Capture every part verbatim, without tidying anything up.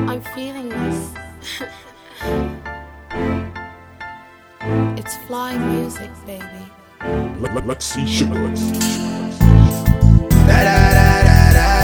I'm feeling this. It's fly music, baby. Let, let's see sugar. Let's see sugar. Da da da da da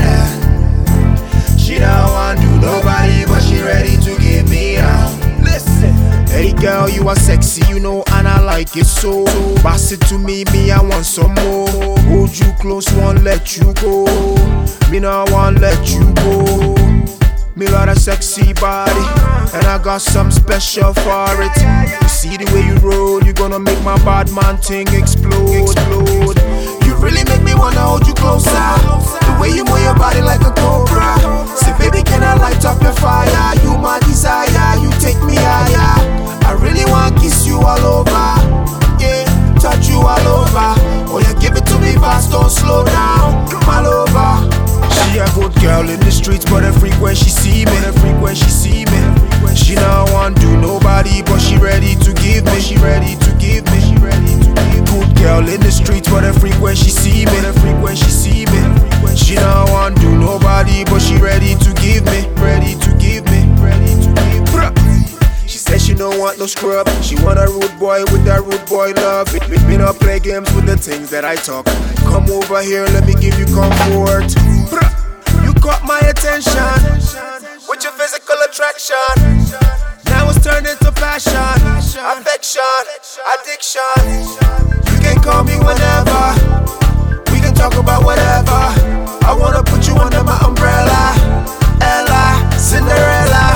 da. She don't want to nobody, but she ready to give me out. Listen, hey girl, you are sexy, you know, and I like it so. Pass it to me, me I want some more. Hold you close, won't let you go. Me no won't let you go. Me got a sexy body, and I got some special for it. You see the way you roll, you gonna make my bad man thing explode, explode. You really make me wanna hold you closer. The way you move your body like a cobra. Say baby, can I light up your fire? You my desire, you take me higher. I really wanna kiss you all over, yeah, touch you all over. Oh yeah, give it to me fast, don't slow down, come all over. She a good girl in the streets, but a freak when she see me. A freak when she see me. She not want do nobody, but she ready to give me. She ready to give me. She ready to give me. Good girl in the streets, but a freak when she see me. A freak when she see me. She not want do nobody, but she ready to give me. Ready to give me. Ready to give me. She said she don't want no scrub. She want a rude boy with that rude boy love. Me, me, me not play games with the things that I talk. Come over here, let me give you comfort. You caught my attention with your physical attraction. Now it's turned into passion, affection, addiction. You can call me whenever. We can talk about whatever. I wanna put you under my umbrella. Ella, Cinderella.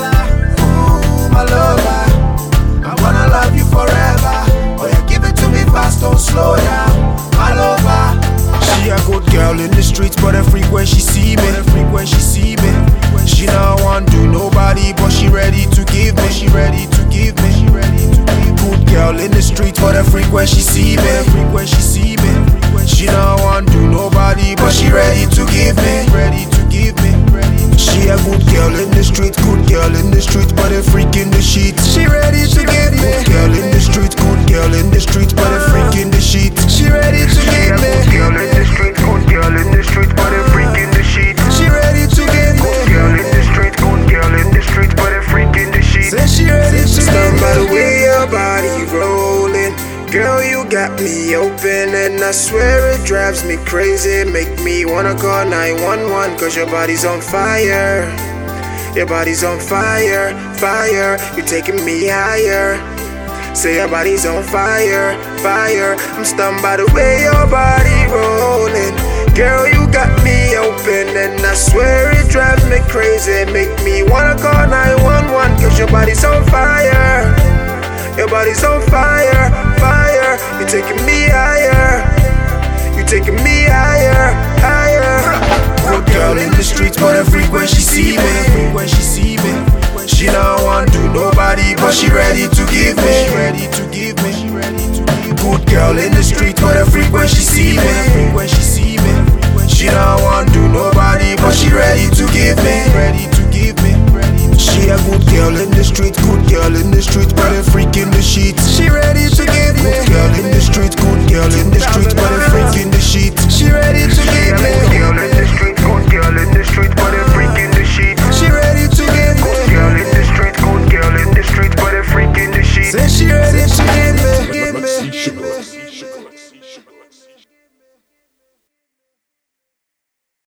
Ooh, my lover. I wanna love you forever. Oh yeah, give it to me fast, don't slow down. My lover. She a good girl in the streets, but a freak when she see me. A freak when she see me. She not want do nobody, but she ready to give me. She ready to give me. She ready to give me. Good girl in the streets, but a freak when she see me. A freak when she see me. She not want do nobody, but she ready to give me. Ready to give me. She a good girl in the streets, good girl in the streets, but a freak in the sheets. She ready to give me. Good girl in the streets, good girl in the streets, but a freak in the sheets. She ready to give me. Good girl in the streets, good girl in the streets, but a freak in the sheets. She ready to give me. Good girl in the streets, good girl in the streets, but a freak in the sheets. Say she ready to give me. By the way your body rolling, girl, you got me open, and I swear it drives me crazy. Make me wanna call nine one one, cause your body's on fire. Your body's on fire, fire. You're taking me higher. Say your body's on fire, fire. I'm stunned by the way your body rolling. Girl, you got me open, and I swear it drives me crazy. Make me wanna call nine one one, cause your body's on fire. Your body's on fire, fire. You're taking me higher. You're taking me higher, higher. Good girl in the streets, but a freak when she see me. When she see me. She not want do nobody, but she ready to give me. She ready to give me. Good girl in the streets, but a freak when she see me. When she see me. She not want do nobody, but she ready to give me. Ready to give me. She a good girl in the streets, good girl in the streets.